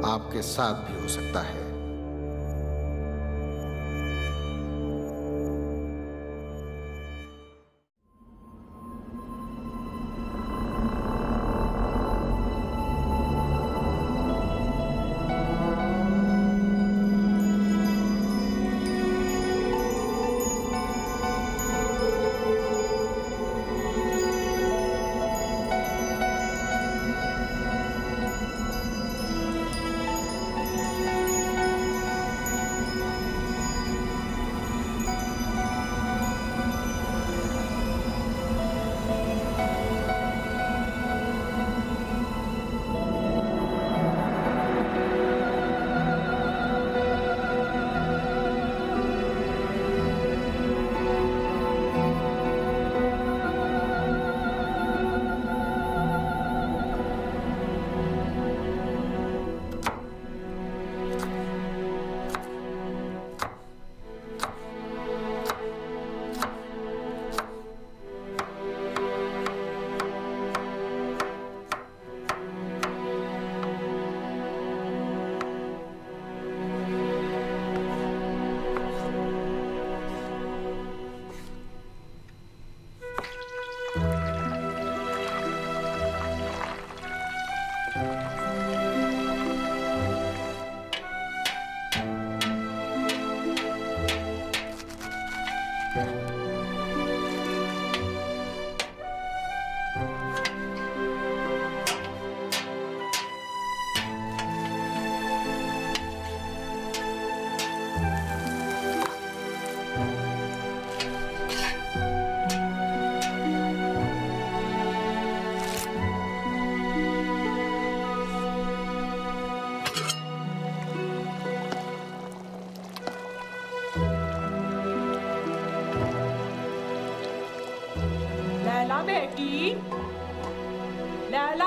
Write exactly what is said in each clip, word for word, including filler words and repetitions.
आपके साथ भी हो सकता है। बेटी, लैला,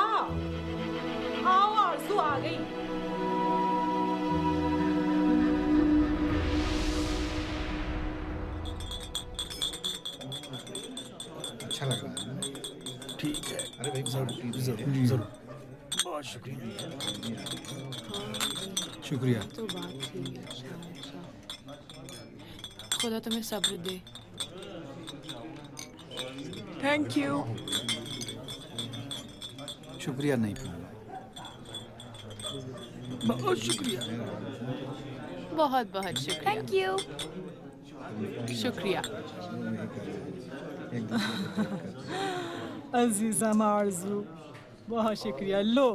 आओ आरज़ू आ गई। अच्छा लग रहा है। ठीक है। अरे भाई जरूर जरूर जरूर। बहुत शुक्रिया। शुक्रिया। तो बात थी। अच्छा अच्छा, खुदा तुम्हें सब्र दे। Thank you. शुक्रिया नहीं, बहुत शुक्रिया। बहुत बहुत शुक्रिया। Thank you. शुक्रिया। अजीजा मारजू, बहुत शुक्रिया। लो।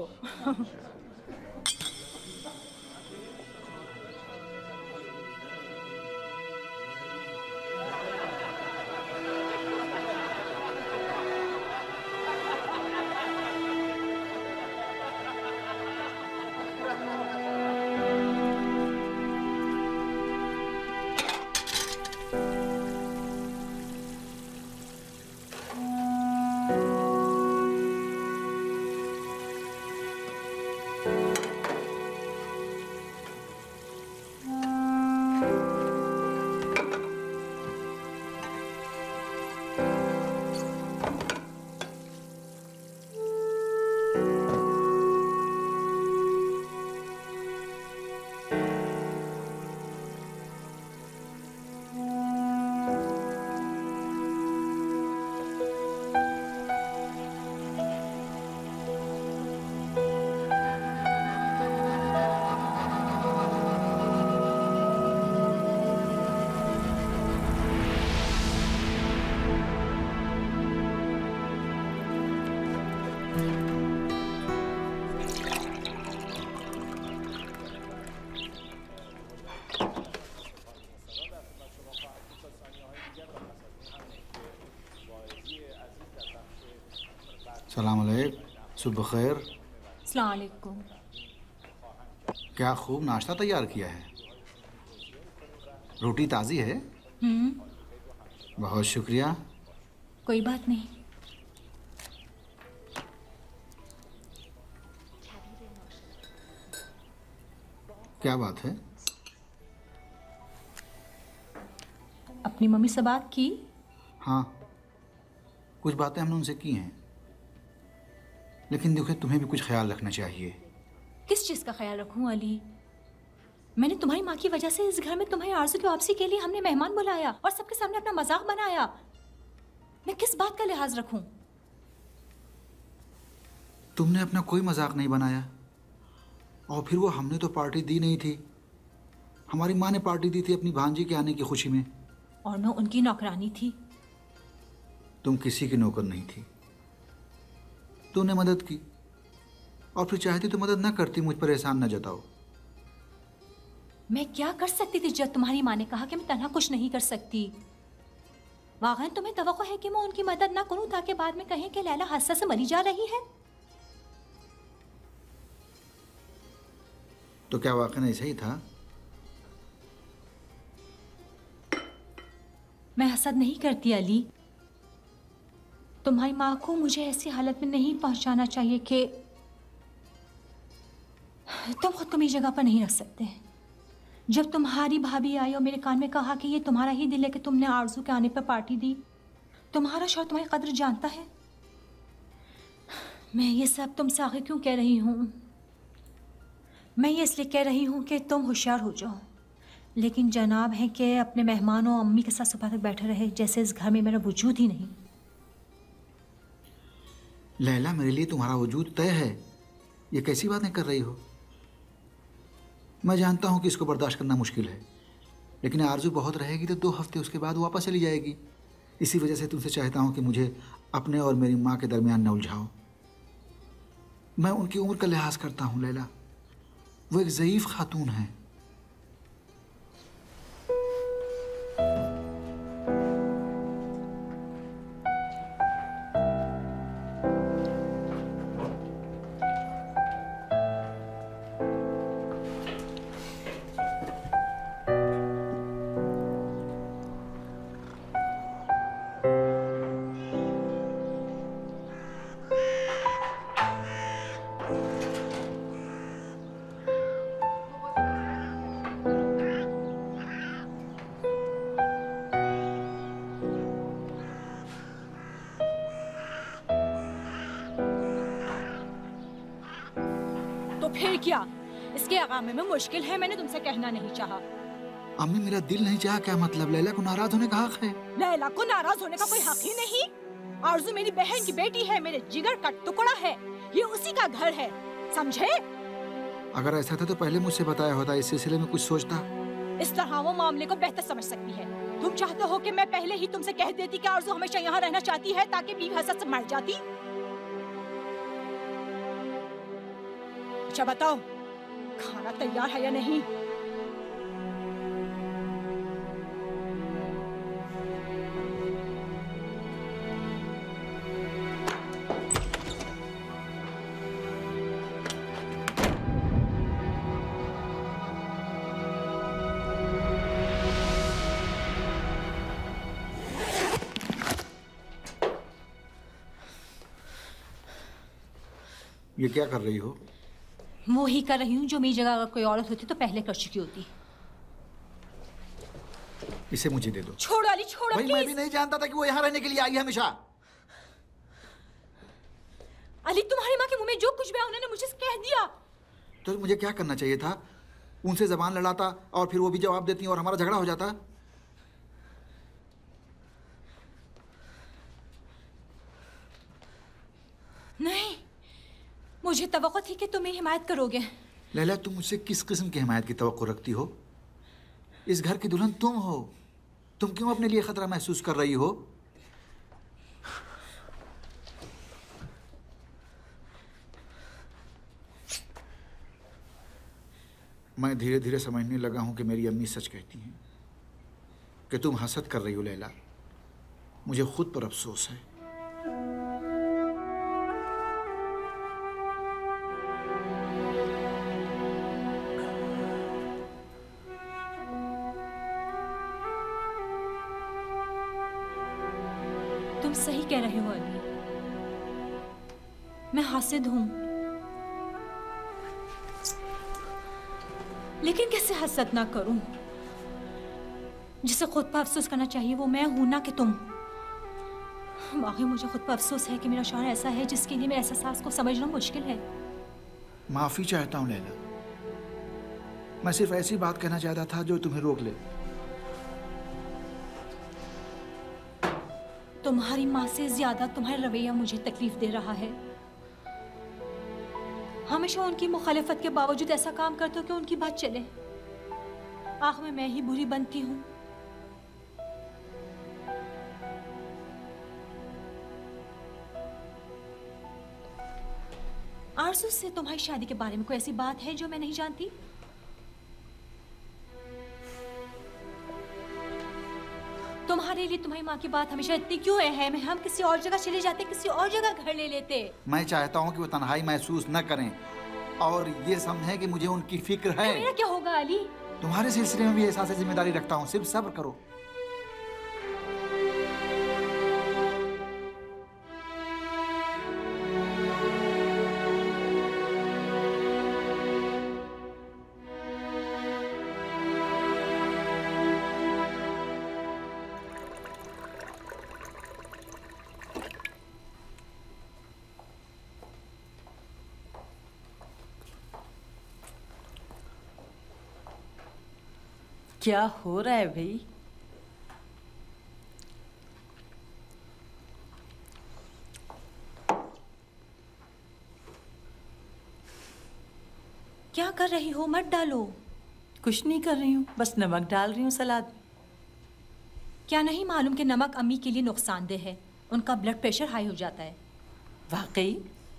सलाम अलैकुम, सुबह खैर। अस्सलाम वालेकुम। क्या खूब नाश्ता तैयार किया है। रोटी ताज़ी है? हम्म, बहुत शुक्रिया। कोई बात नहीं। क्या बात है? अपनी मम्मी से बात की? हाँ, कुछ बातें हमने उनसे की हैं, लेकिन देखो तुम्हें भी कुछ ख्याल रखना चाहिए। किस चीज़ का ख्याल रखूं अली? मैंने तुम्हारी माँ की वजह से इस घर में तुम्हारी आरज़ू की वापसी के लिए हमने मेहमान बुलाया और सबके सामने अपना मजाक बनाया। मैं किस बात का लिहाज रखूं? तुमने अपना कोई मजाक नहीं बनाया। और फिर वो हमने तो पार्टी दी नहीं थी, हमारी माँ ने पार्टी दी थी अपनी भांजी के आने की खुशी में। और मैं उनकी नौकरानी थी। तुम किसी की नौकर नहीं थी। तूने मदद की और फिर चाहती तो मदद ना करती, मुझ पर एहसान न जताओ। मैं क्या कर सकती थी जब तुम्हारी माँ ने कहा कि मैं तन्हा कुछ नहीं कर सकती? वाकई तुम्हें तवक्को है कि मैं उनकी मदद ना करूं ताकि बाद में कहें कि लैला हादसा से मरी जा रही है? तो क्या वाकई ऐसा ही था? मैं हसद नहीं करती अली। तुम्हारी माँ को मुझे ऐसी हालत में नहीं पहुंचाना चाहिए कि तुम खुद को मेरी जगह पर नहीं रख सकते। जब तुम्हारी भाभी आई और मेरे कान में कहा कि ये तुम्हारा ही दिल है कि तुमने आरज़ू के आने पर पार्टी दी, तुम्हारा शौहर तुम्हारी कदर जानता है। मैं ये सब तुमसे आगे क्यों कह रही हूँ? मैं ये इसलिए कह रही हूँ कि तुम होशियार हो जाओ। लेकिन जनाब है कि अपने मेहमानों और अम्मी के साथ सुबह तक बैठे रहे जैसे इस घर में मेरा वजूद ही नहीं। लैला, मेरे लिए तुम्हारा वजूद तय है। ये कैसी बातें कर रही हो? मैं जानता हूँ कि इसको बर्दाश्त करना मुश्किल है, लेकिन आरज़ू बहुत रहेगी तो दो हफ्ते उसके बाद वापस चली जाएगी। इसी वजह से तुमसे चाहता हूँ कि मुझे अपने और मेरी माँ के दरमियान न उलझाओ। मैं उनकी उम्र का लिहाज करता हूँ लैला, वो एक ज़ईफ़ खातून है। फिर क्या? इसके आगामे में मुश्किल है, मैंने तुमसे कहना नहीं चाहा। अम्मी, मेरा दिल नहीं चाहा क्या मतलब? लैला को नाराज होने का हक है। लैला को नाराज होने का कोई हक ही नहीं। आरज़ू मेरी बहन की बेटी है, मेरे जिगर का टुकड़ा है, ये उसी का घर है, समझे? अगर ऐसा था तो पहले मुझसे बताया होता, इस सिलसिले में कुछ सोचता। इस तरह वो मामले को बेहतर समझ सकती है। तुम चाहते हो कि मैं पहले ही तुमसे कह देती कि आरज़ू हमेशा यहाँ रहना चाहती है ताकि बीवी हसद से मर जाती? अच्छा बताओ, खाना तैयार है या नहीं? ये क्या कर रही हो? वो ही कर रही हूँ जो मेरी जगह अगर कोई औरत होती तो पहले कर चुकी होती। इसे मुझे दे दो। छोड़ो अली, छोड़ो भाई, मैं भी नहीं जानता था कि वो यहाँ रहने के लिए आई है हमेशा। अली, तुम्हारी माँ के मुंह में जो कुछ भी उन्होंने मुझे कह दिया। तो मुझे क्या करना चाहिए था? उनसे जबान लड़ाता और फिर वो भी जवाब देती और हमारा झगड़ा हो जाता। नहीं, मुझे तवक्को थी कि तुम मेरी हिमायत करोगे। लैला, तुम मुझसे किस किस्म की हिमायत की तवक्को रखती हो? इस घर की दुल्हन तुम हो, तुम क्यों अपने लिए खतरा महसूस कर रही हो? मैं धीरे धीरे समझने लगा हूं कि मेरी अम्मी सच कहती हैं कि तुम हसद कर रही हो लैला। मुझे खुद पर अफसोस है। तुम सही कह रहे हो अली, मैं हासिद हूं, लेकिन कैसे हसद ना करूं? जिसे खुद पर अफसोस करना चाहिए वो मैं हूं, ना कि तुम। वाकई मुझे खुद पर अफसोस है कि मेरा शौहर ऐसा है जिसके लिए मेरे एहसास को समझना मुश्किल है। माफी चाहता हूँ लैला। मैं सिर्फ ऐसी बात कहना चाहता था जो तुम्हें रोक ले। तुम्हारी माँ से ज्यादा तुम्हारा रवैया मुझे तकलीफ दे रहा है। हमेशा उनकी मुखालिफत के बावजूद ऐसा काम करते हो कि उनकी बात चले। आखिर में मैं ही बुरी बनती हूँ। आरज़ू से तुम्हारी शादी के बारे में कोई ऐसी बात है जो मैं नहीं जानती? तुम्हारे लिए तुम्हारी माँ की बात हमेशा इतनी क्यों है? मैं हम किसी और जगह चले जाते, किसी और जगह घर ले लेते। मैं चाहता हूँ कि वो तन्हाई महसूस न करें और ये समझें कि मुझे उनकी फिक्र है। मेरा क्या होगा अली? तुम्हारे सिलसिले में भी एहसास जिम्मेदारी रखता हूँ, सिर्फ सब्र करो। क्या हो रहा है भाई? क्या कर रही हो? मत डालो। कुछ नहीं कर रही हूँ, बस नमक डाल रही हूँ सलाद में। क्या नहीं मालूम कि नमक अम्मी के लिए नुकसानदेह है? उनका ब्लड प्रेशर हाई हो जाता है। वाकई?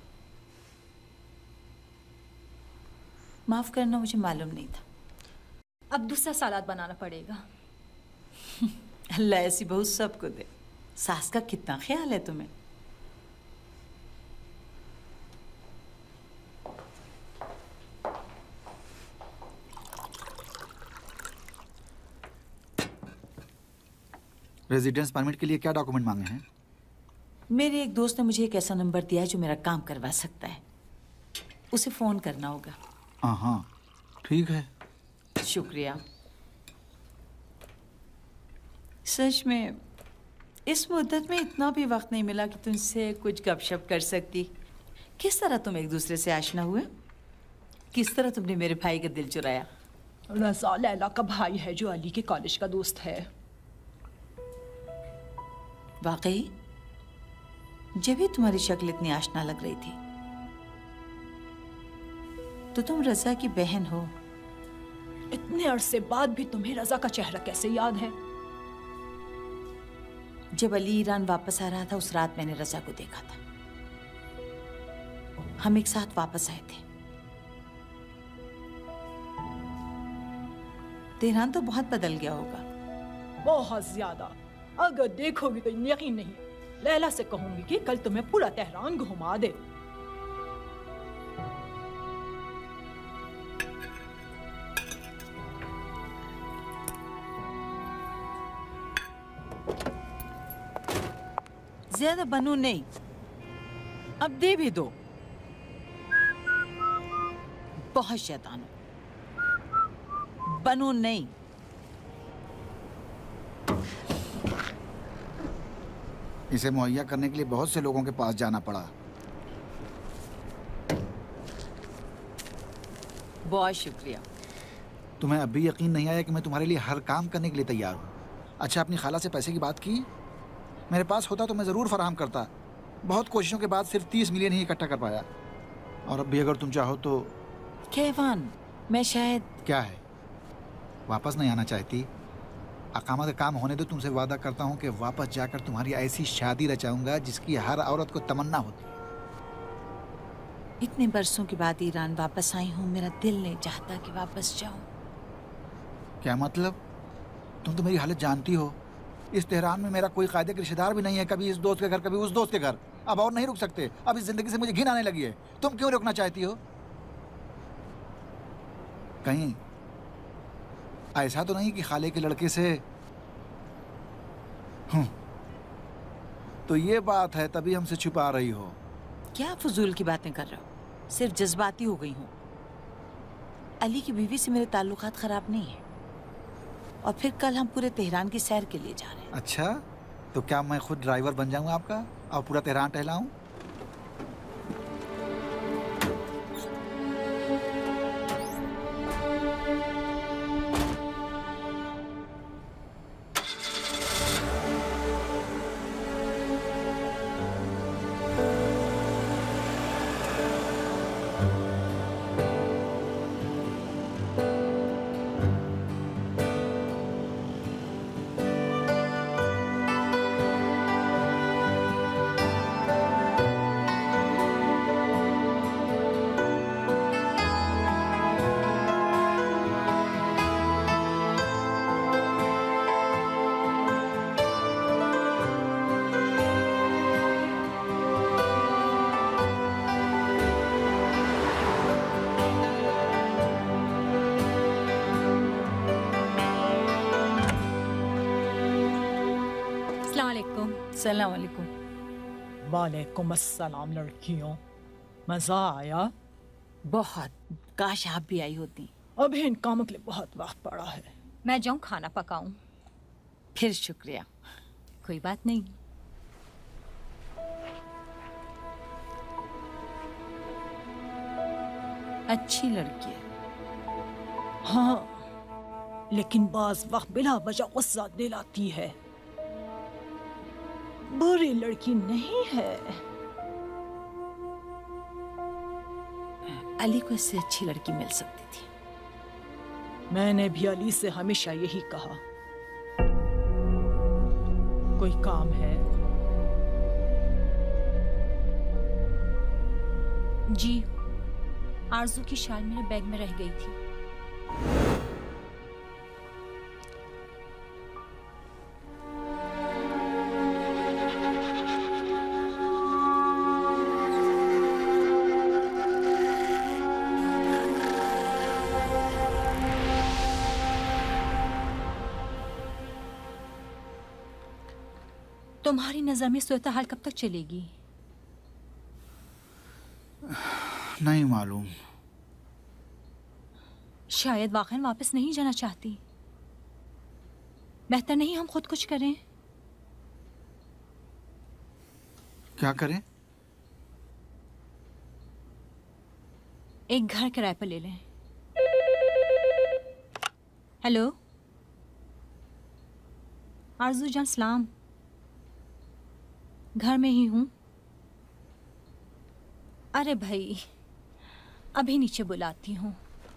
माफ करना, मुझे मालूम नहीं था। अब दूसरा सलाद बनाना पड़ेगा। अल्लाह ऐसी बहू सबको दे। सास का कितना ख्याल है तुम्हें। रेजिडेंस परमिट के लिए क्या डॉक्यूमेंट मांगे हैं? मेरे एक दोस्त ने मुझे एक ऐसा नंबर दिया है जो मेरा काम करवा सकता है। उसे फोन करना होगा। हाँ हाँ ठीक है। शुक्रिया। सच में इस मुद्दत में इतना भी वक्त नहीं मिला कि तुमसे कुछ गपशप कर सकती। किस तरह तुम एक दूसरे से आशना हुए? किस तरह तुमने मेरे भाई का दिल चुराया? रज़ा लैला का भाई है जो अली के कॉलेज का दोस्त है। वाकई? जब भी तुम्हारी शक्ल इतनी आशना लग रही थी। तो तुम रज़ा की बहन हो। इतने अरसे बाद भी तुम्हें रज़ा का चेहरा कैसे याद है? जब अली ईरान वापस आ रहा था उस रात मैंने रज़ा को देखा था। हम एक साथ वापस आए थे। तेहरान तो बहुत बदल गया होगा। बहुत ज्यादा। अगर देखोगी तो यकीन नहीं। लैला से कहूंगी कि कल तुम्हें पूरा तेहरान घुमा दे। ज्यादा बनू नहीं, अब दे भी दो। बहुत शैतान हो। बनू नहीं। इसे मुहैया करने के लिए बहुत से लोगों के पास जाना पड़ा। बहुत शुक्रिया। तुम्हें अब भी यकीन नहीं आया कि मैं तुम्हारे लिए हर काम करने के लिए तैयार हूँ। अच्छा, अपनी खाला से पैसे की बात की? मेरे पास होता तो मैं ज़रूर फराहम करता। बहुत कोशिशों के बाद सिर्फ तीस मिलियन ही इकट्ठा कर पाया। और अब भी अगर तुम चाहो तो। कैवान, मैं शायद। क्या है? वापस नहीं आना चाहती? अकामा का काम होने दो। तुमसे वादा करता हूँ कि वापस जाकर तुम्हारी ऐसी शादी रचाऊंगा जिसकी हर औरत को तमन्ना होती। इतने बरसों के बाद ईरान वापस आई हूँ, मेरा दिल नहीं चाहता कि वापस जाऊं। क्या मतलब? तुम तो मेरी हालत जानती हो। इस तेहरान में मेरा कोई कायदे के रिश्तेदार भी नहीं है। कभी इस दोस्त के घर, कभी उस दोस्त के घर। अब और नहीं रुक सकते। अब इस जिंदगी से मुझे घिन आने लगी है। तुम क्यों रुकना चाहती हो? कहीं ऐसा तो नहीं कि खाले के लड़के से? हूँ तो ये बात है, तभी हमसे छुपा रही हो। क्या फजूल की बातें कर रहे हो? सिर्फ जज्बाती हो गई हूँ। अली की बीवी से मेरे ताल्लुकात खराब नहीं है। और फिर कल हम पूरे तेहरान की सैर के लिए जा रहे हैं। अच्छा, तो क्या मैं खुद ड्राइवर बन जाऊँ आपका और पूरा तेहरान टहलाऊँ? अस्सलाम वालेकुम। सलाम अलैकुम। वालेकुम अस्सलाम लड़कियों, मजा आया? बहुत, काश आप भी आई होती। अभी इन कामों के लिए बहुत वक्त पड़ा है। मैं जाऊँ खाना पकाऊं? फिर शुक्रिया। कोई बात नहीं। अच्छी लड़की है। हाँ, लेकिन बाज वक्त बिला वजह गुस्सा दिलाती है। बुरी लड़की नहीं है। अली को इससे अच्छी लड़की मिल सकती थी। मैंने भी अली से हमेशा यही कहा। कोई काम है? जी, आरजू की शाल मेरे बैग में रह गई थी। तुम्हारी नजर में सूरत हाल कब तक चलेगी? नहीं मालूम। शायद वाकई वापस नहीं जाना चाहती। बेहतर नहीं हम खुद कुछ करें? क्या करें? एक घर किराए पर ले लें। हेलो आरजू जान, सलाम। घर में ही हूँ। अरे भाई, अभी नीचे बुलाती हूँ।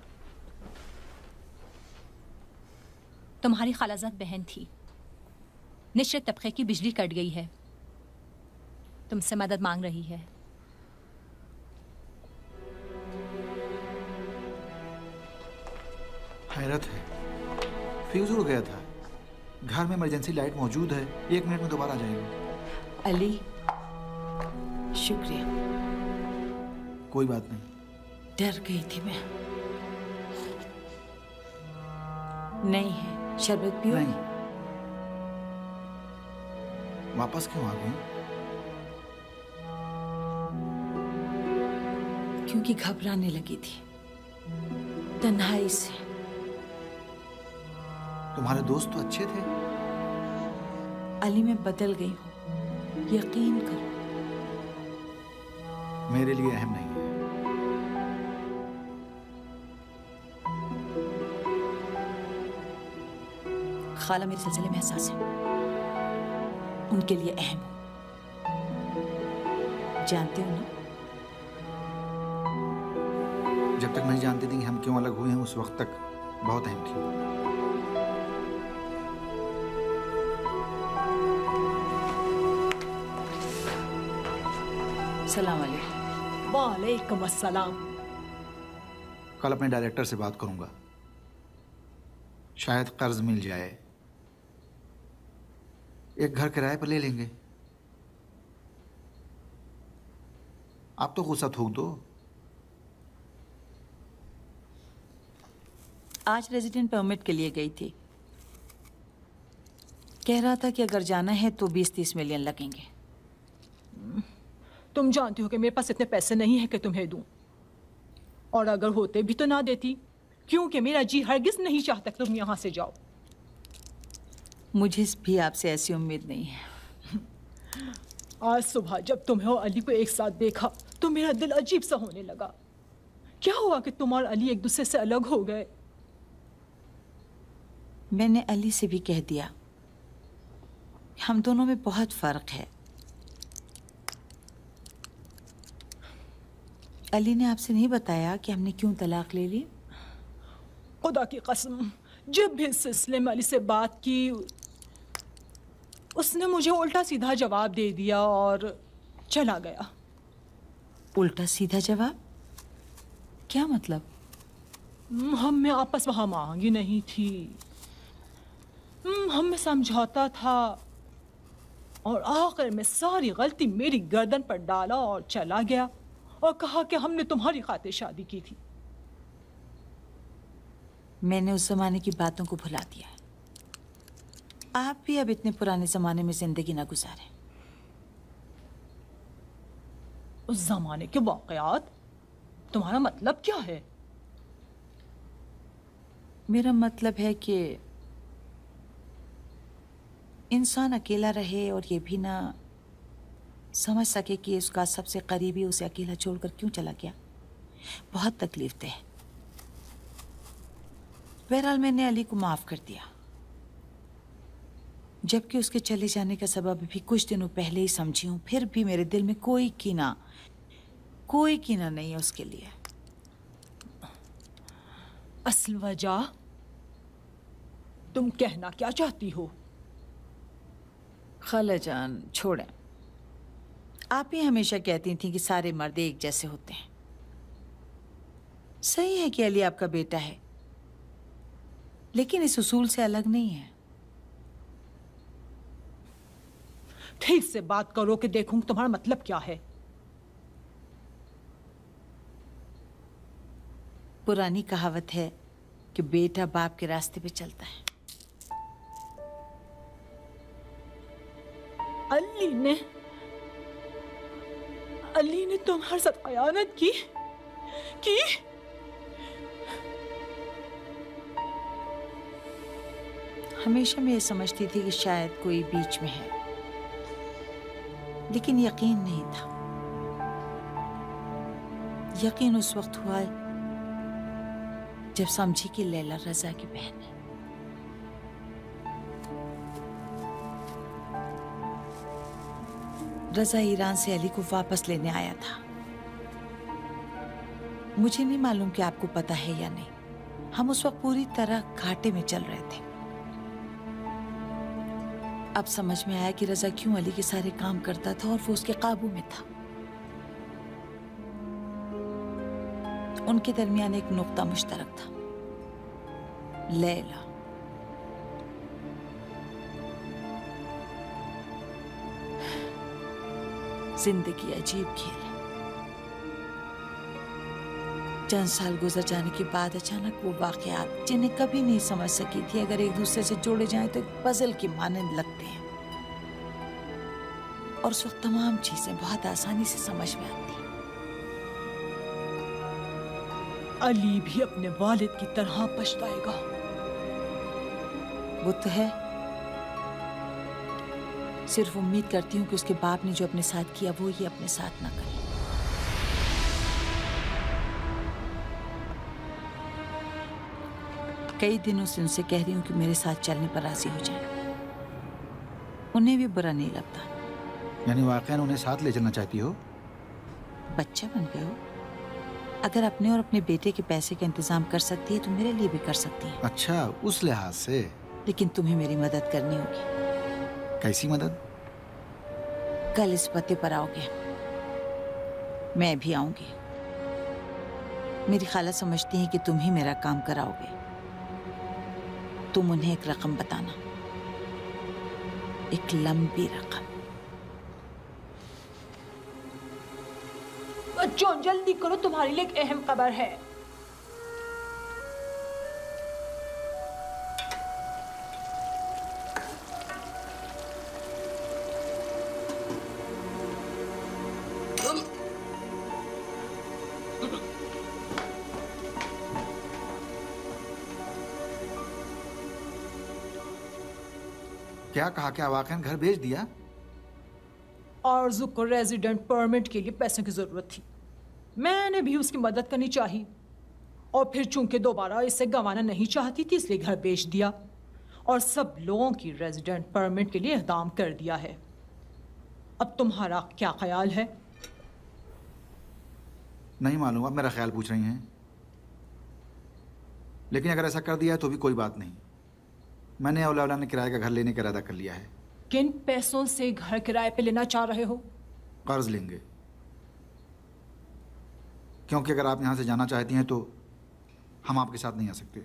तुम्हारी खालाजाद बहन थी, निचले तबके की बिजली कट गई है, तुमसे मदद मांग रही है। हैरत है, फ्यूज उड़ गया था। घर में इमरजेंसी लाइट मौजूद है, एक मिनट में दोबारा जाएंगे। अली, शुक्रिया। कोई बात नहीं। डर गई थी मैं। नहीं है, शरबत पियो। नहीं। वापस क्यों आ गई? क्योंकि घबराने लगी थी तन्हाई से। तुम्हारे दोस्त तो अच्छे थे। अली, मैं बदल गई हूँ, यकीन करो। मेरे लिए अहम नहीं है। खाला मेरे सिलसिले में हसास है, उनके लिए अहम हूं। जानते हो ना? जब तक नहीं जानती थी कि हम क्यों अलग हुए हैं, उस वक्त तक बहुत अहम थी। सलाम अलैकुम। वालेकुम अस्सलाम। कल अपने डायरेक्टर से बात करूंगा, शायद कर्ज मिल जाए। एक घर किराए पर ले लेंगे। आप तो गुस्सा थूक दो। आज रेजिडेंट परमिट के लिए गई थी। कह रहा था कि अगर जाना है तो बीस तीस मिलियन लगेंगे। तुम जानती हो कि मेरे पास इतने पैसे नहीं है कि तुम्हें दूं, और अगर होते भी तो ना देती, क्योंकि मेरा जी हरगिज नहीं चाहता कि तुम यहां से जाओ। मुझे भी आपसे ऐसी उम्मीद नहीं है। आज सुबह जब तुम्हें और अली को एक साथ देखा तो मेरा दिल अजीब सा होने लगा। क्या हुआ कि तुम और अली एक दूसरे से अलग हो गए? मैंने अली से भी कह दिया, हम दोनों में बहुत फर्क है। अली ने आपसे नहीं बताया कि हमने क्यों तलाक ले ली? खुदा की कसम, जब भी इस सिलसिले में अली से बात की, उसने मुझे उल्टा सीधा जवाब दे दिया और चला गया। उल्टा सीधा जवाब? क्या मतलब? हम में आपस में मांगी नहीं थी, हम में समझौता था, और आखिर में सारी गलती मेरी गर्दन पर डाला और चला गया और कहा कि हमने तुम्हारी खातिर शादी की थी। मैंने उस जमाने की बातों को भुला दिया है। आप भी अब इतने पुराने जमाने में जिंदगी ना गुजारें। उस जमाने के वाकयात? तुम्हारा मतलब क्या है? मेरा मतलब है कि इंसान अकेला रहे और ये भी ना समझ सके कि उसका सबसे करीबी उसे अकेला छोड़कर क्यों चला गया। बहुत तकलीफ थे। बहरहाल मैंने अली को माफ कर दिया, जबकि उसके चले जाने का सबब भी कुछ दिनों पहले ही समझी हूं। फिर भी मेरे दिल में कोई कीना कोई कीना नहीं है उसके लिए। असल वजह तुम कहना क्या चाहती हो? खालाजान छोड़ें। आप ही हमेशा कहती थी कि सारे मर्द एक जैसे होते हैं। सही है कि अली आपका बेटा है, लेकिन इस उसूल से अलग नहीं है। ठीक से बात करो कि देखूं तुम्हारा मतलब क्या है। पुरानी कहावत है कि बेटा बाप के रास्ते पे चलता है। अली ने अली ने तुम्हारे साथ खयानत की की हमेशा मैं ये समझती थी कि शायद कोई बीच में है, लेकिन यकीन नहीं था। यकीन उस वक्त हुआ जब समझी कि लैला रजा की बहन है। रजा ईरान से अली को वापस लेने आया था। मुझे नहीं मालूम कि आपको पता है या नहीं, हम उस वक्त पूरी तरह घाटे में चल रहे थे। अब समझ में आया कि रजा क्यों अली के सारे काम करता था और वो उसके काबू में था। उनके दरमियान एक नुक्ता मुश्तरक था, लैला। जिंदगी अजीब खेल है। चंद साल गुजर जाने के बाद अचानक वो वाकयात जिन्हें कभी नहीं समझ सकी थी, अगर एक दूसरे से जोड़े जाएं तो एक पजल की मानंद लगते हैं, और उस वक्त तमाम चीजें बहुत आसानी से समझ में आती हैं। अली भी अपने वालिद की तरह पछताएगा। वो तो है, सिर्फ उम्मीद करती हूँ कि उसके बाप ने जो अपने साथ किया वो ये अपने साथ ना करे। कई दिनों से उनसे कह रही हूँ कि मेरे साथ चलने पर राजी हो जाए। उन्हें भी बुरा नहीं लगता। यानी वाकई उन्हें साथ ले चलना चाहती हो? बच्चा बन गए हो। अगर अपने और अपने बेटे के पैसे का इंतजाम कर सकती है तो मेरे लिए भी कर सकती है। अच्छा, उस लिहाज से। लेकिन तुम्हें मेरी मदद करनी होगी। कैसी मदद? कल इस पते पर आओगे, मैं भी आऊंगी। मेरी खाला समझती है कि तुम ही मेरा काम कराओगे। तुम उन्हें एक रकम बताना, एक लंबी रकम। बच्चों जल्दी करो, तुम्हारे लिए एक अहम खबर है। क्या कहा? क्या वाकई घर भेज दिया? आरज़ू को रेजिडेंट परमिट के लिए पैसों की जरूरत थी। मैंने भी उसकी मदद करनी चाहिए, और फिर चूंकि दोबारा इसे गंवाना नहीं चाहती थी इसलिए घर बेच दिया और सब लोगों की रेजिडेंट परमिट के लिए इक़दाम कर दिया है। अब तुम्हारा क्या ख्याल है? नहीं मालूम, अब मेरा ख्याल पूछ रही हैं। लेकिन अगर ऐसा कर दिया है तो भी कोई बात नहीं। मैंने औलादा ने किराए का घर लेने का इरादा कर लिया है। किन पैसों से घर किराए पे लेना चाह रहे हो? कर्ज लेंगे, क्योंकि अगर आप यहां से जाना चाहती हैं तो हम आपके साथ नहीं आ सकते।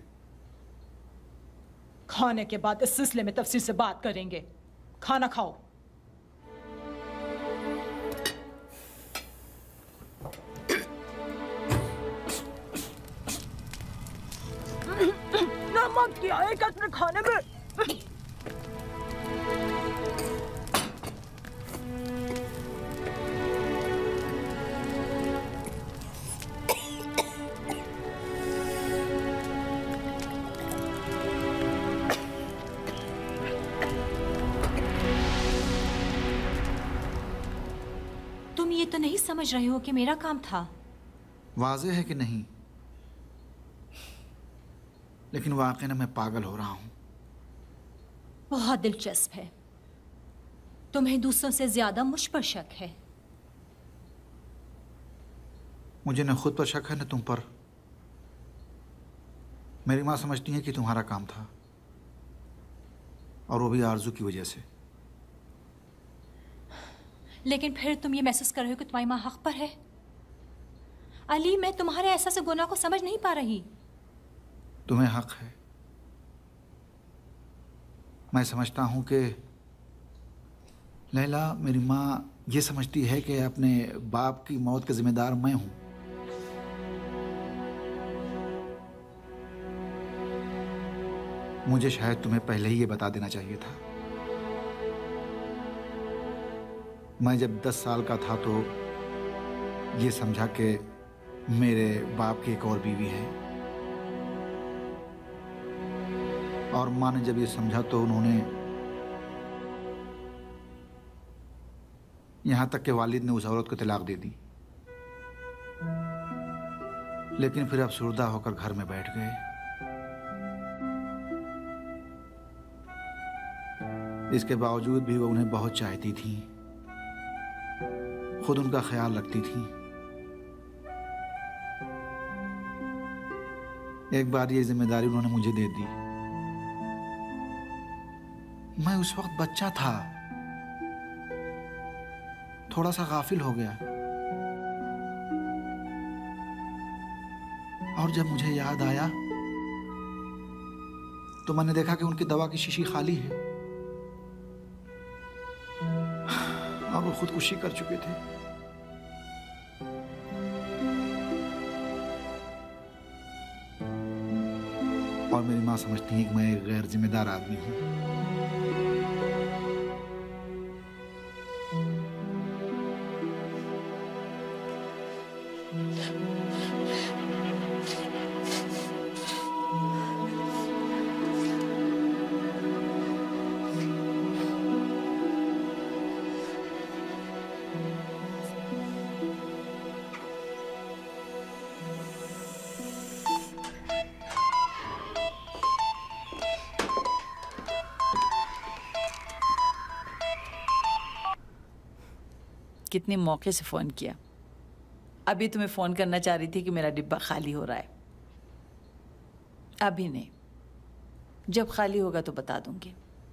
खाने के बाद इस सिलसिले में तफसील से बात करेंगे। खाना खाओ। नमक क्या है अपने खाने में? तुम ये तो नहीं समझ रहे हो कि मेरा काम था? वाज़ेह है कि नहीं, लेकिन वाकई में मैं पागल हो रहा हूं। बहुत दिलचस्प है। तुम्हें दूसरों से ज्यादा मुझ पर शक है। मुझे न खुद पर शक है न तुम पर। मेरी माँ समझती है कि तुम्हारा काम था, और वो भी आरजू की वजह से। लेकिन फिर तुम ये महसूस कर रहे हो कि तुम्हारी माँ हक पर है। अली, मैं तुम्हारे एहसास गुनाह को समझ नहीं पा रही। तुम्हें हक है। मैं समझता हूं कि लैला, मेरी माँ ये समझती है कि अपने बाप की मौत का जिम्मेदार मैं हूं। मुझे शायद तुम्हें पहले ही ये बता देना चाहिए था। मैं जब दस साल का था तो ये समझा कि मेरे बाप की एक और बीवी है, और माँ ने जब ये समझा तो उन्होंने, यहां तक कि वालिद ने उस औरत को तलाक दे दी। लेकिन फिर अफसुर्दा होकर घर में बैठ गए। इसके बावजूद भी वो उन्हें बहुत चाहती थी, खुद उनका ख्याल रखती थी। एक बार ये जिम्मेदारी उन्होंने मुझे दे दी। मैं उस वक्त बच्चा था, थोड़ा सा गाफिल हो गया, और जब मुझे याद आया तो मैंने देखा कि उनकी दवा की शीशी खाली है और वो खुदकुशी कर चुके थे। और मेरी माँ समझती है कि मैं एक गैर जिम्मेदार आदमी हूं। कितने मौके से फ़ोन किया। अभी तुम्हें फ़ोन करना चाह रही थी कि मेरा डिब्बा खाली हो रहा है। अभी नहीं, जब खाली होगा तो बता दूंगी।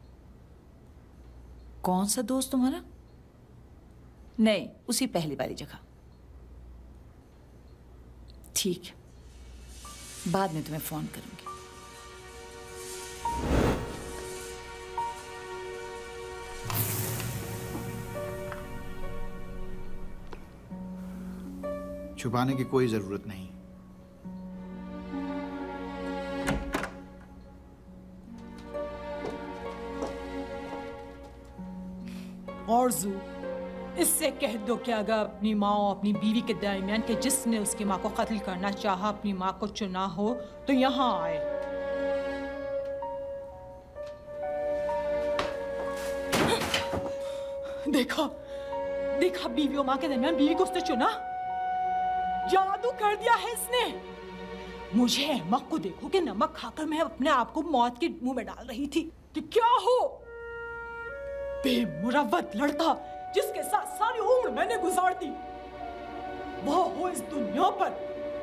कौन सा दोस्त तुम्हारा? नहीं, उसी पहली वाली जगह। ठीक है, बाद में तुम्हें फ़ोन करूंगी। छुपाने की कोई जरूरत नहीं। आरज़ू, इससे कह दो कि अगर अपनी माँ और अपनी बीवी के दरमियान के जिसने उसकी माँ को कत्ल करना चाहा अपनी माँ को चुना हो तो यहाँ आए। देखा देखा बीवी और माँ के दरमियान बीवी को उसने चुना। जादू कर दिया है इसने। मुझे अहमक को देखो कि नमक खाकर मैं अपने आप को मौत के मुंह में डाल रही थी कि क्या हो, बेमुरव्वत लड़का जिसके साथ सारी उम्र मैंने गुजार दी, वो हो इस दुनिया पर।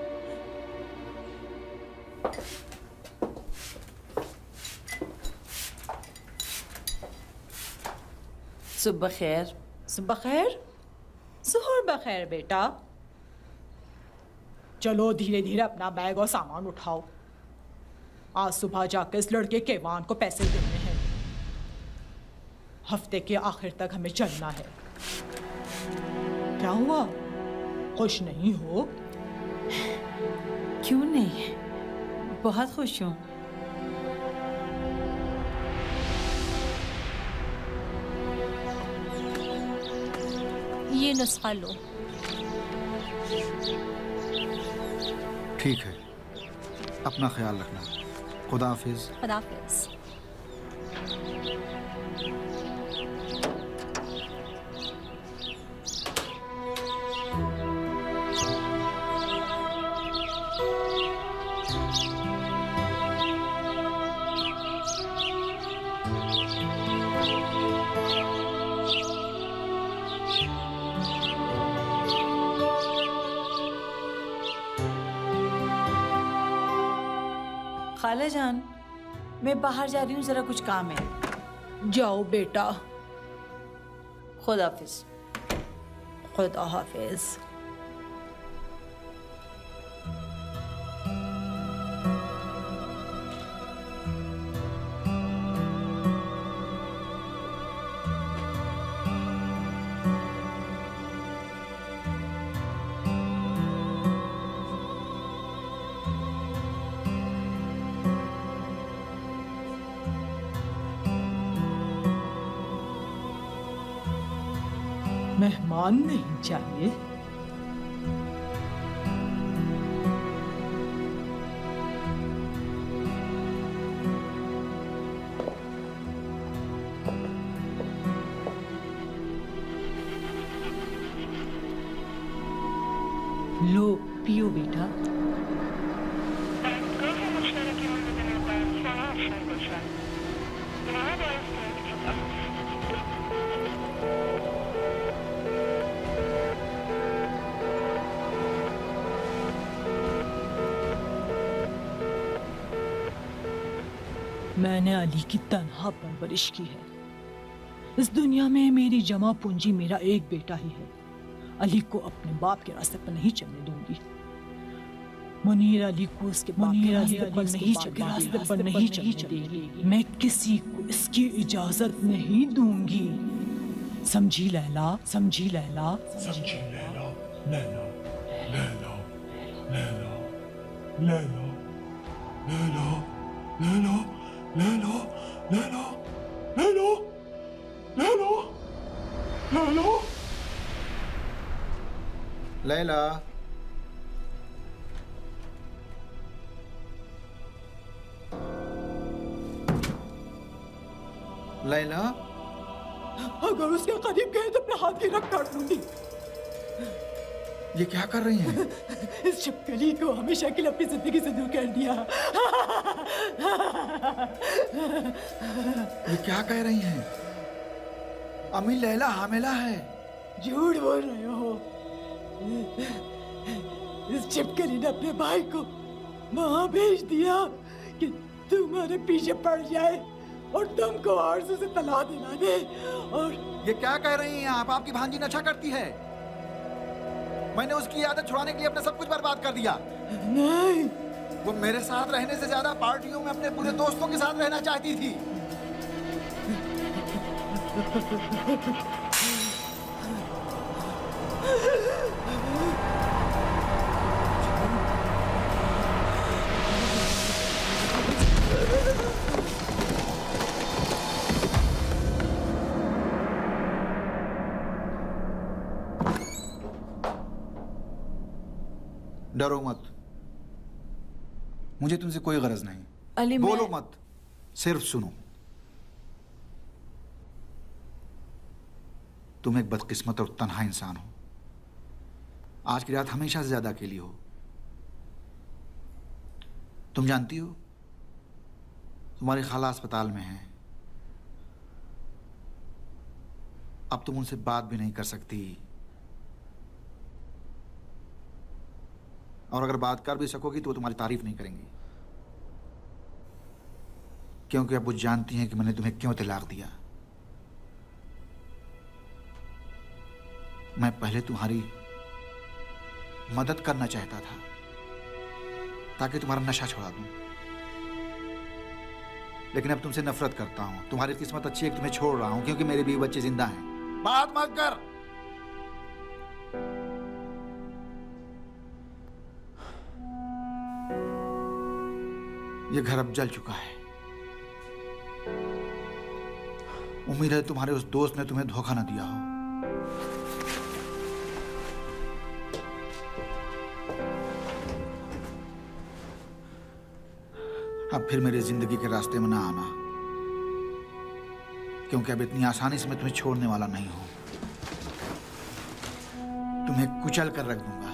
सुबह खैर। सुबह खैर, सुहर बखैर बेटा। चलो धीरे धीरे अपना बैग और सामान उठाओ। आज सुबह जाकर इस लड़के केवान को पैसे देने हैं। हफ्ते के आखिर तक हमें चलना है। क्या हुआ, खुश नहीं हो? क्यों नहीं, बहुत खुश हूं। ये नुस्खा लो। ठीक है, अपना ख्याल रखना। खुदा हाफिज। खुदा हाफिज। खाला जान, मैं बाहर जा रही हूँ, जरा कुछ काम है। जाओ बेटा। खुदा हाफिज। खुदा हाफिज। मेहमान नहीं चाहिए? लो पियो बेटा। मैंने अली की तन्हा परवरिश की है। इस दुनिया में मेरी जमा पूंजी मेरा एक बेटा ही है। अली को अपने बाप के रास्ते पर नहीं चलने दूंगी। मुनीर अली को उसके मुनीर अली पर नहीं चलने रास्ते पर नहीं चलने देगी। मैं किसी को इसकी इजाजत नहीं दूंगी। समझी लैला? समझी लैला? समझी लैला? लैला लैला लैला लैला लैला लैला लैला लैला लैला लैला लैला लैला, लैला, अगर उसके करीब गए तो अपने हाथ की रख काट लूंगी। ये क्या कर रही हैं? इस छिपकली को हमेशा के लिए अपनी जिंदगी से दूर कर दिया। ये क्या कह रही हैं? अम्मी, लैला हामिला है। झूठ बोल रहे हो। इस छिपकली ने अपने भाई को वहां भेज दिया कि तुम्हारे पीछे पड़ जाए और तुमको आरज़ू से तला दिला दे। और ये क्या कह रही हैं आप? आपकी भांजी नशा करती है। मैंने उसकी आदत छुड़ाने के लिए अपना सब कुछ बर्बाद कर दिया। नहीं, वो मेरे साथ रहने से ज्यादा पार्टियों में अपने पूरे दोस्तों के साथ रहना चाहती थी। डरो मत, मुझे तुमसे कोई गरज नहीं। अली, बोलो मैं... मत, सिर्फ सुनो। तुम एक बदकिस्मत और तन्हा इंसान हो। आज की रात हमेशा से ज्यादा अकेली हो। तुम जानती हो तुम्हारी खाला अस्पताल में है। अब तुम उनसे बात भी नहीं कर सकती, और अगर बात कर भी सकोगी तो वो तुम्हारी तारीफ नहीं करेंगी, क्योंकि अब वो जानती हैं कि मैंने तुम्हें क्यों तलाक दिया। मैं पहले तुम्हारी मदद करना चाहता था ताकि तुम्हारा नशा छुड़ा दूं, लेकिन अब तुमसे नफरत करता हूं। तुम्हारी किस्मत अच्छी है कि तुम्हें छोड़ रहा हूं, क्योंकि मेरे बीवी बच्चे जिंदा हैं। बात मत कर। ये घर अब जल चुका है। उम्मीद है तुम्हारे उस दोस्त ने तुम्हें धोखा न दिया हो। अब फिर मेरी जिंदगी के रास्ते में ना आना, क्योंकि अब इतनी आसानी से मैं तुम्हें छोड़ने वाला नहीं हूं। तुम्हें कुचल कर रख दूंगा।